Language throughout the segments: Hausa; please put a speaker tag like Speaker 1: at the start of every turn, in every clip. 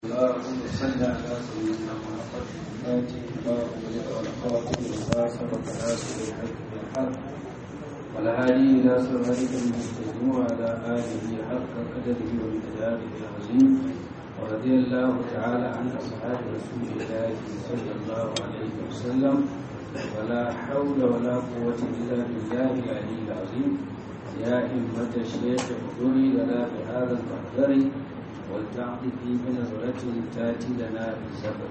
Speaker 1: اللهم صل على سيدنا محمد الفاتح لما أغلق والخاتم لما سبق ناصر الحق بالحق والهادي إلى صراطك المستقيم وعلى آله حق قدره ومقداره العظيم ورضي الله تعالى عن أصحاب رسول الله صلى الله عليه وسلم ولا حول ولا قوة إلا بالله العلي العظيم يا همة الشيخ احضري لنا بهذا المحضر والتعطفي بنظرة تأتي لنا بالزبر.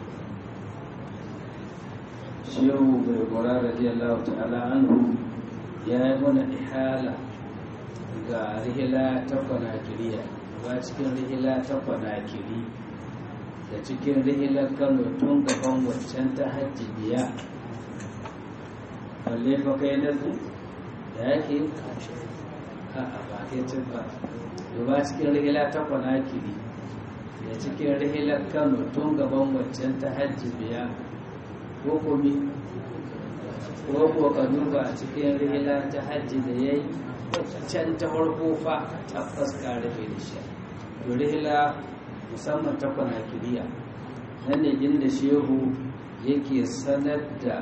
Speaker 1: شيخ بيقرا رضي الله تعالى عنه يا ابن إحالة ga rihila ta kwanakiriya ba cikin rihila ta kwanakiri da cikin rihilar Kano tun gaban waccan ta hajji biya balle fa kai nazu da yake a ba kai cin ba cikin rihila ta kwanakiri da cikin rihilar Kano tun gaban waccan ta hajji biya ko komi ko ka duba a cikin rihila ta hajji da ya yi can ta farko fa tabbas ka rufe da shi to rihila musamman ta kwanakiriya nan ne inda shehu yake sanar da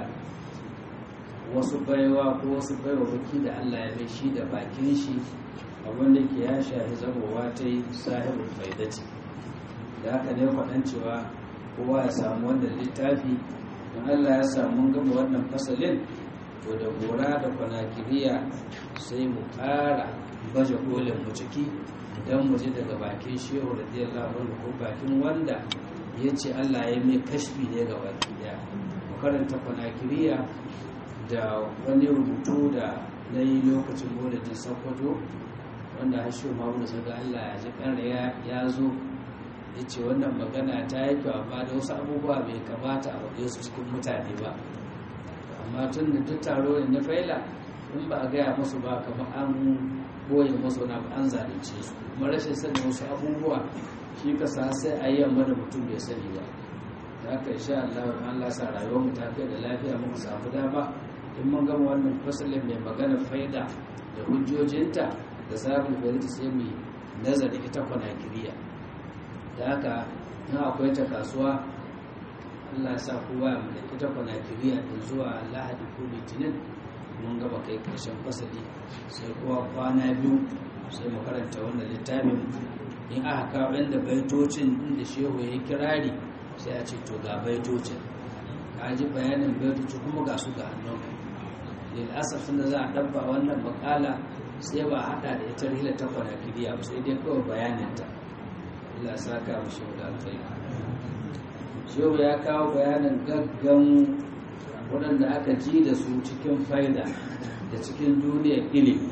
Speaker 1: wasu baiwa ko wasu baiwa baki da Allah ya bai shi da bakin shi abinda ke ya shahi zabowa ta yi sahibul faidati da haka ne faɗan cewa kowa ya samu wannan littafi don Allah ya samu gama wannan fasalin to da gora da kwanakiriya sai mu ƙara baje kolin mu ciki don mu ji daga bakin shehu radiyallahu anhu ko bakin wanda ya ce Allah ya mai kashfi ne ga baki daya mu karanta kwanakiriya da wani rubutu da na yi lokacin maulidin Sokoto wanda hashe mamu da Allah ya ji ƙarya ya zo ya ce wannan magana ta yi kyau amma da wasu abubuwa bai kamata a waje su cikin mutane ba amma tun da duk taro ne na faila in ba a gaya musu ba kamar an boye musu na an zalunce su kuma rashin sanin wasu abubuwa shi ka sa sai a yi yamma da mutum bai sani ba da aka insha Allah Allah sa rayuwar mu ta kai da lafiya muka samu dama in mun gama wannan fasalin mai magana faida da hujjojinta da sabon faida sai mu nazari ita kwanakiriya da haka na akwai ta kasuwa Allah ya sa kowa ya mulki ta kwanakiriya din zuwa Lahadi ko Litinin mun gaba kai karshen fasali sai kowa kwana biyu sai mu karanta wannan littafin in aka kawo inda baitocin inda shehu ya yi kirari sai a ce to ga baitocin ka ji bayanin baitoci kuma ga su ga hannun lil asaf da za a dabba wannan makala sai ba hada da ita rihla ta kwanakiriya ba sai dai kawai bayaninta Allah ya saka mu shehu da alkhairi shehu ya kawo bayanin gaggan waɗanda aka ji da su cikin faida da cikin duniyar ilimi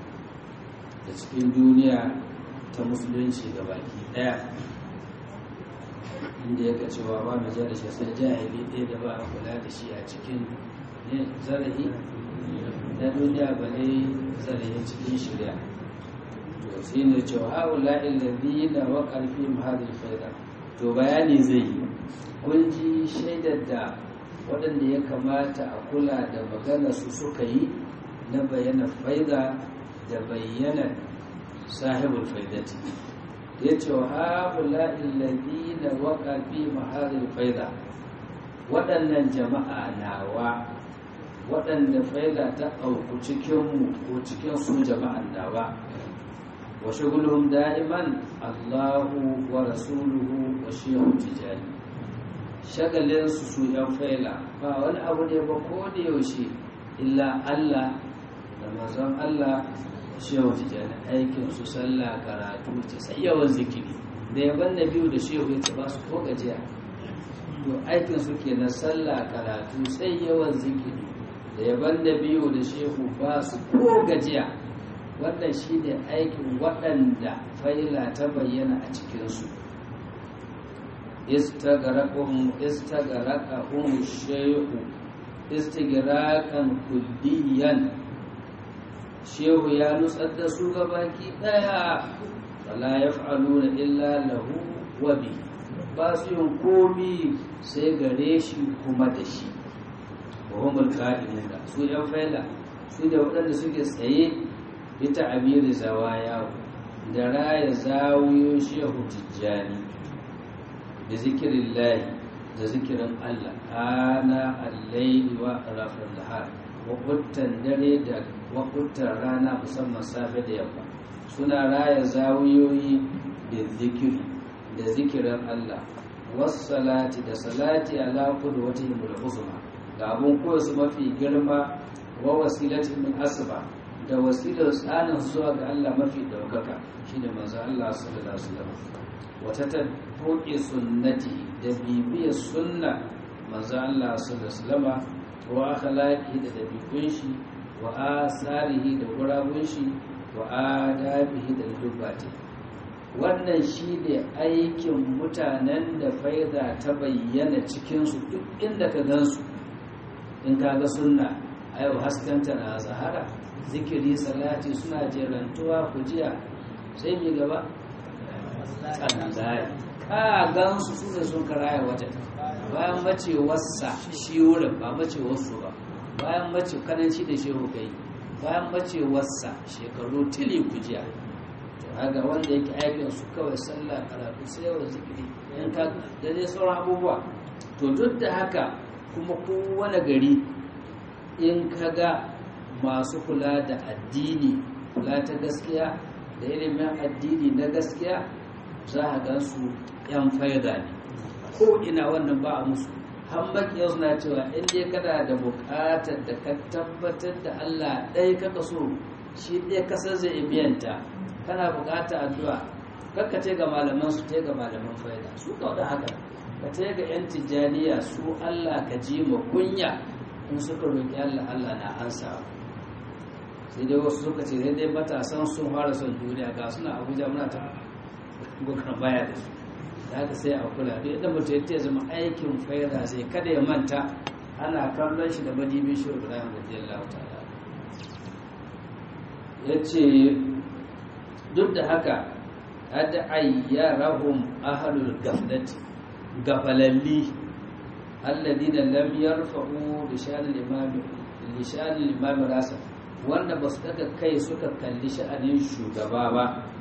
Speaker 1: da cikin duniya ta musulunci ga baki ɗaya inda ya cewa ba mai da shi sai jahili ɗaya da ba a kula da shi a cikin zarafi na duniya ba ne zarafi cikin shirya to sai ne cewa haula illazi na wa ƙarfi mahadin faida to bayani zai yi kun ji shaidar da waɗanda ya kamata a kula da magana su suka yi na bayyana faida da bayyana sahibul faidati ya ce wa haula illazi na wa ƙarfi mahadin faida waɗannan jama'a nawa waɗanda faida ta auku cikinmu ko cikin su jama'an nawa wa shugulhum da'iman Allahu wa rasuluhu wa shehu tijani shagalinsu su yan faila ba wani abu ne ba ko da yaushe illa Allah da manzon Allah shehu tijani aikin su sallah karatu ta sai yawan zikiri da yaban nabiyu da shehu ya ba su ko gajiya to aikin su kenan sallah karatu sai yawan zikiri da yaban nabiyu da shehu ba su ko gajiya wannan shi ne aikin waɗanda faila ta bayyana a cikinsu istagarakahum shehu istigirakan kulliyan shehu ya nutsar da su gabaki ɗaya wala ya fa'aluna illa lahu wabi ba su yin komi sai gare shi kuma da shi wa humul ka'imuna su yan faila su da waɗanda suke tsaye ita amiri zawaya da raya zawiyo shehu tijjani da zikirin lahi da zikirin Allah ana al-layli wa rafin nahar waƙuttan dare da waƙuttan rana musamman safe da yamma suna raya zawiyoyi da zikiri da zikirin Allah wasu salati da salati ala qudwatihim al-uzma ga abun koyo su mafi girma wa wasilatin min asba da wasilar tsanin zuwa ga Allah mafi daukaka shine manzo Allah sallallahu alaihi wasallam wata tabuqi sunnati da bibiyar sunna manzo Allah sallallahu alaihi wasallam wa akhlaqi da dabi'un shi wa asarihi da gurabun shi wa adabihi da dubbati wannan shine aikin mutanen da faida ta bayyana cikin su duk inda ka gansu in kaga sunna ayo haskanta na zahara zikiri salati suna jerantuwa kujiya sai mi gaba tsanzai ka gansu su ne sun karaya wata bayan mace wasa shi wurin ba mace wasu ba bayan mace kananci da shehu kai bayan mace wasa shekaru tili kujiya to haga wanda yake aikin su kawai sallah karatu sai wa zikiri in ka da dai sauran abubuwa to duk da haka kuma kowane gari in kaga masu kula da addini kula ta gaskiya da ilimin addini na gaskiya za a gan su yan faida ne ko ina wannan ba a musu hammaki yau suna cewa inda kana da bukatar da ka tabbatar da Allah ɗaya kaka so shi ɗaya kasar zai biyanta kana bukatar addu'a kakka ce ga malaman su ce ga malaman faida su kawo da haka ka ce ga yan tijjaniya su Allah ka ji ma kunya in suka roƙi Allah Allah na ansa sai dai wasu suka ce sai dai matasan sun fara son duniya ga suna Abuja muna ta gokar baya da su da haka sai a kula da yadda mutum ya zama aikin faida sai kada ya manta ana kallon shi da madibin shi Ibrahim radiyallahu ta'ala yace duk da haka ada ayyarahum ahlul gaflati gafalalli alladina lam yarfa'u lishan al-imam rasa wanda ba su daga kai suka kalli sha'anin shugaba ba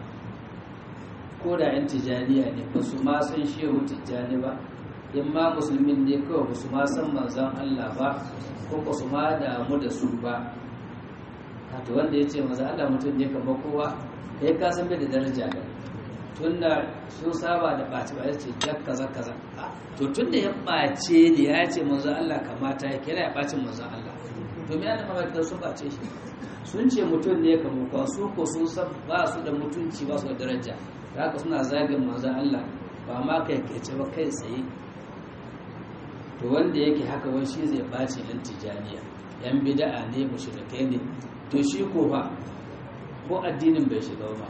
Speaker 1: ko da yan tijaniya ne ba su ma san shehu tijani ba in ma musulmin ne kawai ba su ma san manzon Allah ba ko ba su ma damu da su ba to wanda ya ce manzon Allah mutum ne kamar kowa kai ka san bai da daraja ne tunda sun saba da ɓaci ba ya ce jak kaza kaza to tunda ya ɓace ne ya ce manzon Allah kamata ya kira ya ɓacin manzon Allah to me yana mamaki sun ɓace shi sun ce mutum ne kamar kowa su ko sun san ba su da mutunci ba su da daraja haka suna zagin manzon Allah ba ma kai ce ba kai tsaye to wanda yake haka wai shi zai ɓaci yan tijaniya yan bid'a ne mushrikai ne to shi ko fa ko addinin bai shiga ba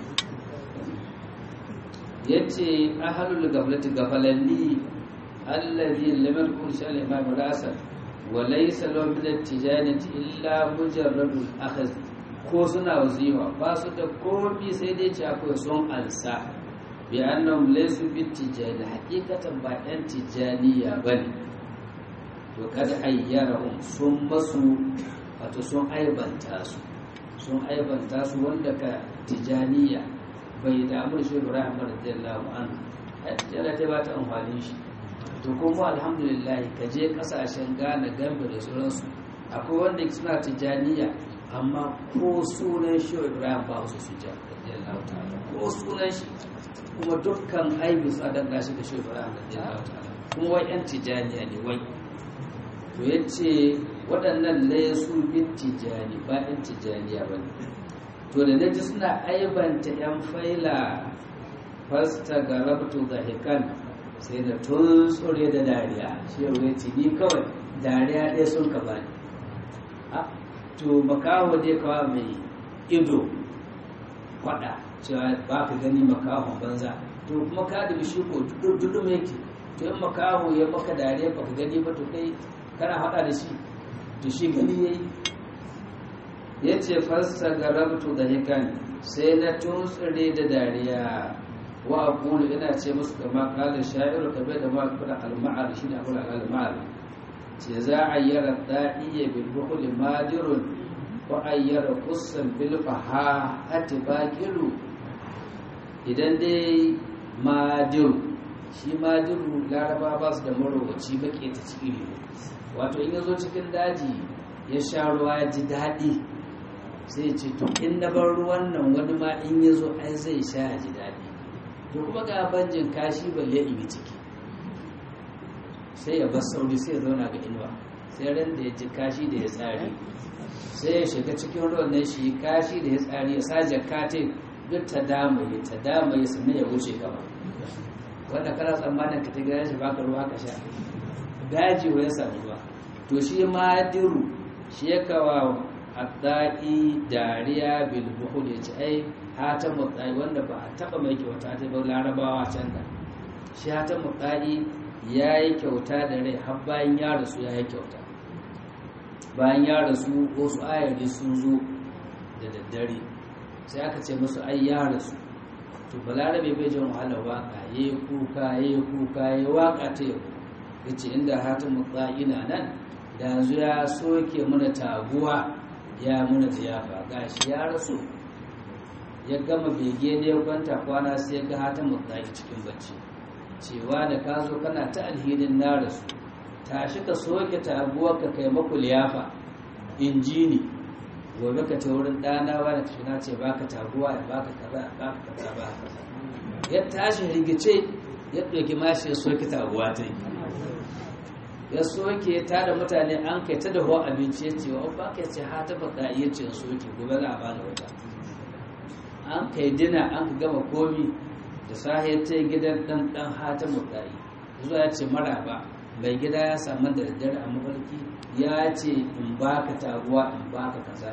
Speaker 1: yace ahlul gaflati gafalalli allazi lam yakun shal imam al-asad wa laysa lahu min at-tijanati illa mujarradul akhz ko suna waziwa ba su da komi sai dai ci akwai son ansa bi annahum laysu bit tijani haqiqatan ba yan tijaniya bane to kada ayyarahum sun masu wato sun aibanta su wanda ka tijaniya bai damu shi Ibrahim radiyallahu anhu ajjala ta ba ta amfani shi to kuma alhamdulillah ka je kasashen Ghana Gambia da sauransu akwai wanda suna tijaniya amma ko sunan shi Ibrahim ba su sujja radiyallahu ta'ala ko sunan shi kuma dukkan aibu tsadan gashi da shi Ibrahim radiyallahu ta'ala kuma wai yan tijaniya ne wai to yace waɗannan laysu bin tijani ba yan tijaniya bane to da naji suna aibanta yan faila fasta garabtu zahikan sai da tun tsore da dariya shi yau ya ce ni kawai dariya ɗaya sun ka bani to makaho dai kawa mai ido faɗa cewa ba ka gani makahon banza to kuma ka da shi ko dudu mai ke to yin makaho ya maka dariya ba ka gani ba to kai kana haɗa da shi to shi gani ya yi ya ce fasta garabtu da hikan sai na tuntsire da dariya wa aqulu ina ce musu kama qala sha'iru kabe da ma kula al-ma'ar shi ne aqulu al-ma'ar ce za a yara da'iya bil bukhul madirun wa ayyara qussan bil fahati baqilu idan dai madir shi ma duru laraba ba su da marowaci baƙe ta ciki ne wato in ya zo cikin daji ya sha ruwa ya ji daɗi sai ce to in na bar ruwan nan wani ma in ya zo ai zai sha ya ji daɗi to kuma ga banjin kashi balle in yi ciki sai ya bar sauri sai ya zauna ga inuwa sai ran da ya ji kashi da ya tsari sai ya shiga cikin ruwan nan shi kashi da ya tsari ya sa jakate duk ta damaye sannan ya wuce gaba wanda kana tsammanin ka ta gaya shi baka ruwa ka sha daji wa ya samu ruwa to shi ma diru shi ya kawo addai dariya bil buhul ya ce ai hatan mutsai wanda ba a taba mai kyauta ta ba larabawa can da shi hatan mutsai ya yi kyauta da rai har bayan ya rasu ya yi kyauta bayan ya rasu wasu ayari sun zo da daddare sai aka ce musu ai ya rasu to balarabe bai jin wahalar waka ya yi kuka ya yi waka ta yau ya ce inda hatan mutsai na nan da yanzu ya soke mana taguwa ya muna ziyafa gashi ya rasu ya gama bege ne ya kwanta kwana sai ya ga hatan mutsai cikin bacci cewa da ka zo kana ta alhinin na rasu tashi ka soke taguwa ka kai maku liyafa injini gobe ka ta wurin ɗana ba da tuna ce baka taguwa ya baka kaza baka kaza baka kaza ya tashi rigice ya ɗauki mashi ya soke taguwa ta ya soke ta da mutane an kai ta dahuwa abinci ya ce wa ba ka ce ha ta faɗa iya ce soke gobe za a bani wata an kai dina an ka gama komi da sahi ta gidan ɗan hata mutane zuwa ya ce maraba mai gida ya samu da daddare a mafarki ya ce in baka taguwa in baka kaza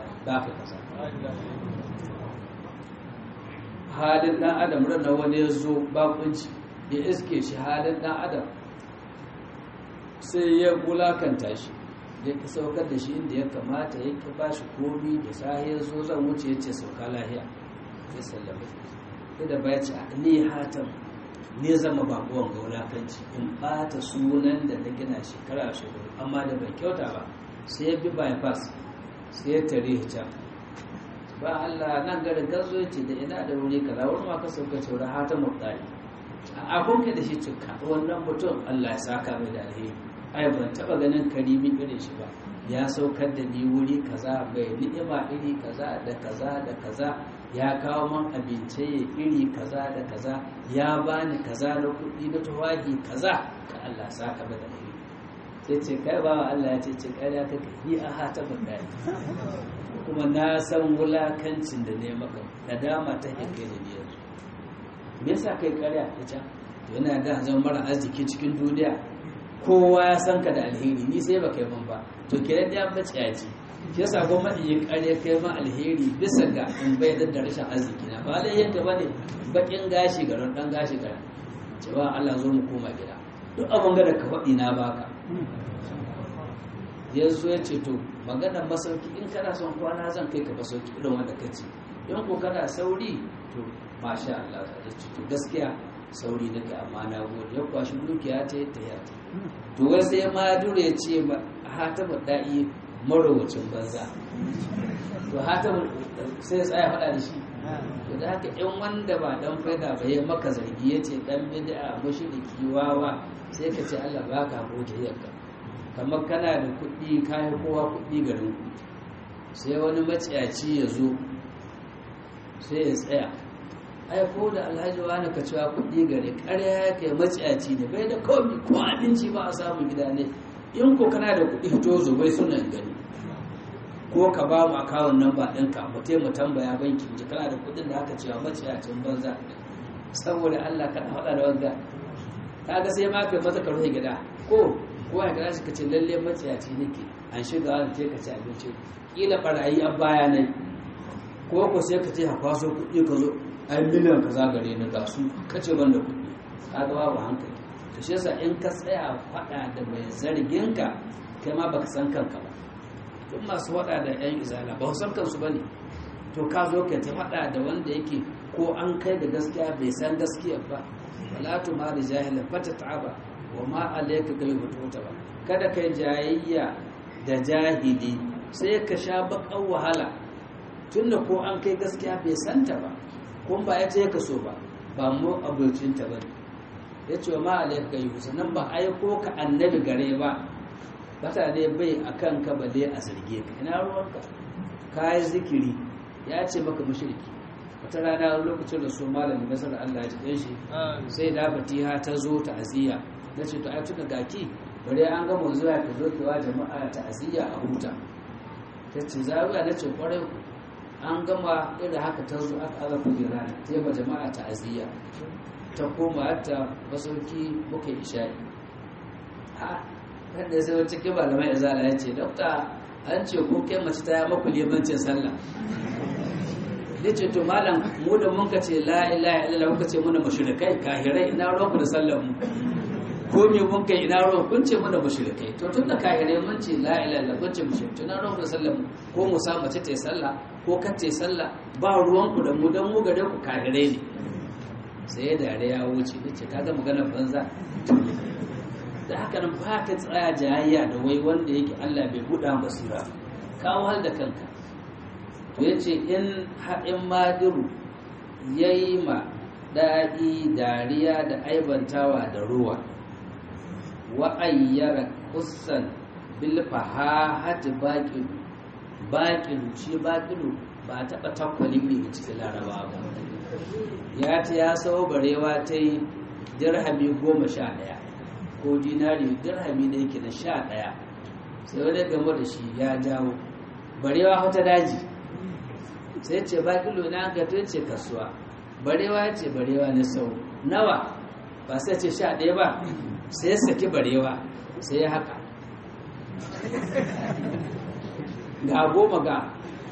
Speaker 1: halin ɗan adam ranar wani ya zo bakunci ya iske shi halin ɗan adam sai ya wulakanta shi ya ki saukar da shi inda ya kamata ya ki ba shi komi da sahi ya zo zan wuce ya ce sauka lahiya ya sallama da bai ce ni hatam ne zama bakuwan ga wulakanci in bata sunan da na gina shekara shekaru amma da bai kyauta ba sai ya bi bypass sai ya tare can ba Allah nan garin gazo ya ce da ina da wuri kaza wurin ma ka sauka cewa hatam mutane a abun ka da shi cikka wannan mutum Allah ya saka mai da alheri ai ban taba ganin karimi irin shi ba ya saukar da ni wuri kaza bai ni'ima iri kaza da kaza da kaza ya kawo man abinci iri kaza da kaza ya bani kaza na kuɗi na tuwahi kaza ka Allah saka ba da ni sai ce kai ba Allah ya ce kai ya kake yi a hata bandai kuma na san wulakancin da ne maka nadama ta hike da ni yanzu me yasa kai ƙarya ta can to yana da zan mara arziki cikin duniya kowa ya san ka da alheri ni sai baka yi man ba to kiran da ya bace ya ce shi yasa goma in yi ƙarya kai ma alheri bisa ga in bai da rashin arziki na ba dai yanka bane bakin gashi garin dan gashi garin cewa Allah zo mu koma gida duk abin da ka faɗi na baka yanzu ya ce to maganar masauki in kana son kwana zan kai ka masauki irin wanda ka ce in ko kana sauri to masha Allah ya ce to gaskiya sauri nake amma na gode ya kwashi dukiya ta yadda ya ta to wai sai ma dure ya ce hatamu da'i marowacin banza to hatamu sai ya tsaya faɗa da shi to da haka in wanda ba dan faida ba ya maka zargi ya ce dan bid'a mushriki wawa sai ka ce Allah baka hakuri yakka kamar kana da kuɗi kayan kowa kuɗi garin ku sai wani maciyaci ya zo sai ya tsaya ai ko da alhaji wani ka cewa kuɗi gare ƙarya ya kai maciyaci ne bai da komi ko abinci ba a samun gida ne in ko kana da kuɗi to zo bai suna gani ko ka ba mu akawun nan ba ɗinka mu tambaya banki ji kana da kuɗin da aka cewa maciyacin banza saboda Allah ka faɗa da wanda kaga sai ma kai maza ka rufe gida ko kowa ya gada shi ka ce lalle maciyaci nake an shiga wani ce ka ci abinci kila barayi an baya ne ko ko sai ka ce ha kwaso kuɗi ka zo ai miliyan ka zagare na ga su ka ce ban da kuɗi ka ga babu hankali to shi yasa in ka tsaya faɗa da mai zargin ka kai ma baka san kanka ba duk masu faɗa da yan izala ba san kansu bane to ka zo ka ta faɗa da wanda yake ko an kai da gaskiya bai san gaskiya ba wala tu ma da jahilan fata ta'aba wa ma alayka bil mututa ba kada kai jayayya da jahili sai ka sha bakan wahala tunda ko an kai gaskiya bai santa ba kun ba ya ce ka so ba mu abucinta ba ya ce wa ma alaika yi sannan ba aiko ka annabi gare ba bata ne bai a kan ka balle a zarge ka ina ruwanka ka yi zikiri ya ce maka mushriki wata rana lokacin da su malamin nasar Allah ya ji shi sai da fatiha ta zo ta'aziyya na ce to ai tuka gaki bare an gama zuwa ka zo kiwa jama'a ta'aziyya a huta ta ce zawiya na ce kwarai an gama irin haka ta zo aka aga kujera ta yi jama'a ta'aziyya ta koma hatta masauki muka isha'i wanda sai wacce ke malamai izala ya ce dokta an ce ko kai mace ta yi maku limancin sallah ya ce to malam mu da mun ka ce la ilaha illallah muka ce muna mushrikai kahirai ina ruwanku da sallar mu ko me mun kai ina ruwan kun ce muna mushrikai to tun da kahirai mun ce la ilaha illallah kun ce mushrikai ina ruwanku da sallar mu ko mu sa mace ta yi sallah ko ka ta yi sallah ba ruwanku da mu dan mu gare ku kahirai ne sai ya dare ya wuce ya ce kaga maganar banza da haka nan ba ka tsaya jayayya da wai wanda yake Allah bai buɗa basira kawo hal da kanka to ya ce in haɗin madiru ya yi ma daɗi dariya da aibantawa da ruwa wa'ayyara kusan bilfaha hati baƙilu shi baƙilu ba a taɓa takwali ne cikin laraba ba ya ta ya sau barewa ta yi dirhami 11 ko dinari dirhami ne yake na 11 sai wani game da shi ya dawo barewa wata daji sai ce ba kilo na ga to ce kasuwa barewa ce barewa ne sau nawa ba sai ce 11 ba sai ya saki barewa sai ya haka ga 10 ga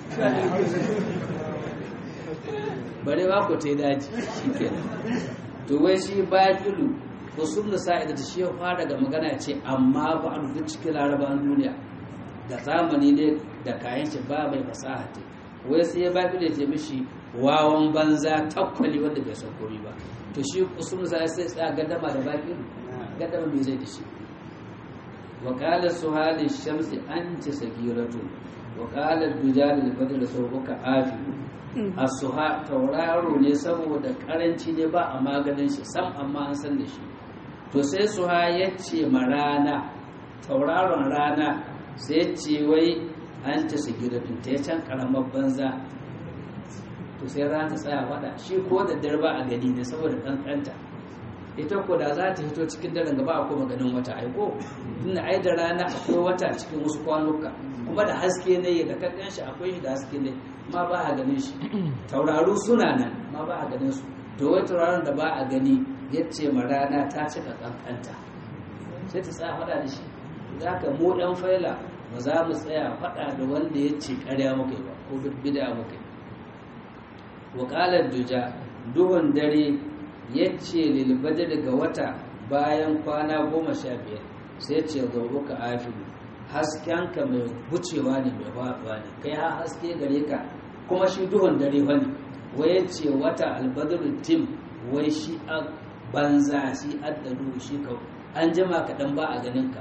Speaker 1: barewa ko ta yi daji shi kenan to wai shi ba kilo usul da sa'ida ta shi fara da magana ce amma ba a duk cikin larabawan duniya da zamani ne da kayan shi ba mai fasaha ce wai sai ya ba da ce mishi wawan banza takwali wanda bai san komai ba to shi usul da sai tsaya gaddama da baki gaddama mai zai da shi wa qala suhali shamsi anti sagiratu wa qala dujal al-badr sawbuka afi as-suha tauraro ne saboda karanci ne ba a maganin shi sam amma an san da shi to sai suha ya ce ma rana tauraron rana sai ce wai an ta sigiratun ta can karamar banza to sai rana ta tsaya fada shi ko da dare ba a gani ne saboda kankanta ita ko da za ta fito cikin daren gaba a kuma ganin wata aiko tunda ai da rana akwai wata cikin wasu kwanuka kuma da haske ne da kankan shi akwai shi da haske ne ma ba a ganin shi tauraru suna nan ma ba a ganin su to wai tauraron da ba a gani yace ma rana ta cika kankanta sai ta tsaya faɗa da shi za ka mu ɗan faila ba za mu tsaya faɗa da wanda ya ce ƙarya muka yi ba ko bida muka yi wakalar duja duhun dare ya ce lilbada daga wata bayan kwana 15 sai ce zauruka afilu haskenka mai wucewa ne mai faɗuwa ne kai ha haske gare ka kuma shi duhun dare wani wai ya ce wata albadar tim wai shi a banza shi addalu shi ka an jima kaɗan ba a ganin ka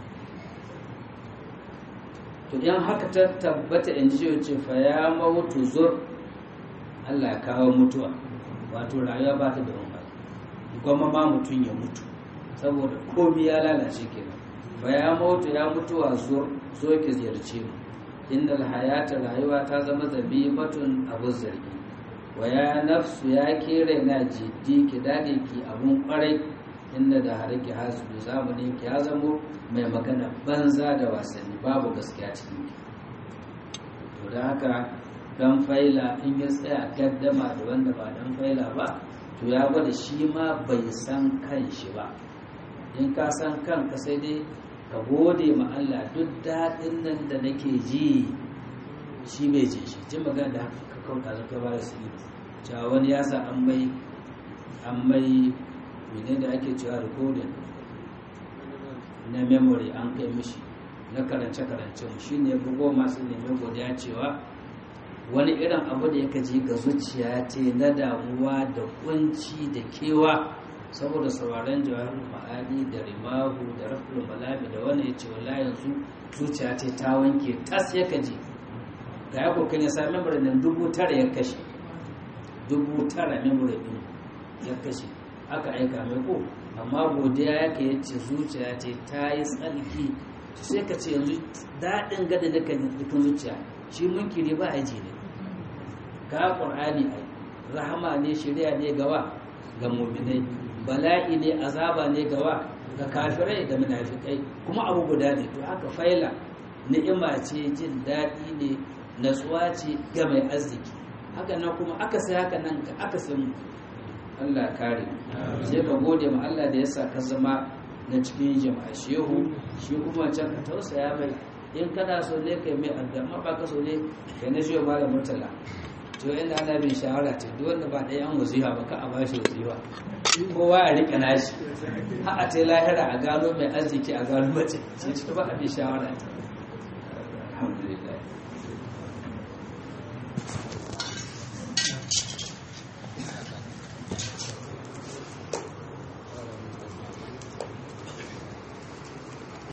Speaker 1: to yan haka ta tabbata in ji ce fa ya mautu zur Allah ya kawo mutuwa wato rayuwa ba ta da umar gwamma ma mutum ya mutu saboda komi ya lalace kenan fa ya mautu ya mutuwa zur so ki ziyarce mu innal hayata rayuwa ta zama zabibatun abu zargi wa ya nafsu ya kere na jiddi ki dade ki abun kwarai inda da harki hasu zamanin ki ya zamo mai magana banza da wasanni babu gaskiya cikin ki to da haka dan faila in ya tsaya gaddama da wanda ba dan faila ba to ya gwada shi ma bai san kanshi ba in ka san kanka sai dai ka gode ma Allah duk daɗin nan da nake ji shi bai ji shi jin magana da haka ka kauta zaka ba da su cewa wani ya sa an mai mene da ake cewa recording na memory an kai mishi na karance-karance shi ne bugo masu neman godiya cewa wani irin abu da yaka ji ga zuciya ce na damuwa da kunci da kewa saboda sauraron jawahar ma'ani da rimahu da rafin malami da wani ya ce wala yanzu zuciya ce ta wanke tas yaka ji ga ya kokan ya sami memory nan 9,000 ya kashe 9,000 memory din ya kashe aka aika mai ko amma godiya yake yace zuciya ce ta yi tsalki sai ka ce yanzu daɗin gada da kan zuciya shi munkiri ba a ji ne ka ƙur'ani ai rahama ne shari'a ne gawa ga mu'minai bala'i ne azaba ne gawa ga kafirai da munafikai kuma abu guda ne to haka faila ni'ima ce jin daɗi ne natsuwa ce ga mai arziki haka nan kuma aka sai haka nan ga aka san Allah kare sai ka gode ma Allah da yasa ka zama na cikin jama'a shehu shi kuma can ka tausaya mai in kana so ne kai mai addu'a ba ka so ne kai na shehu malam murtala to inda ana bin shawara ce duk wanda ba ɗaya an wazifa ba ka a bashi wazifa kowa a rika nashi har a ta lahira a gano mai arziki a gano mace sai ciki ba a bin shawara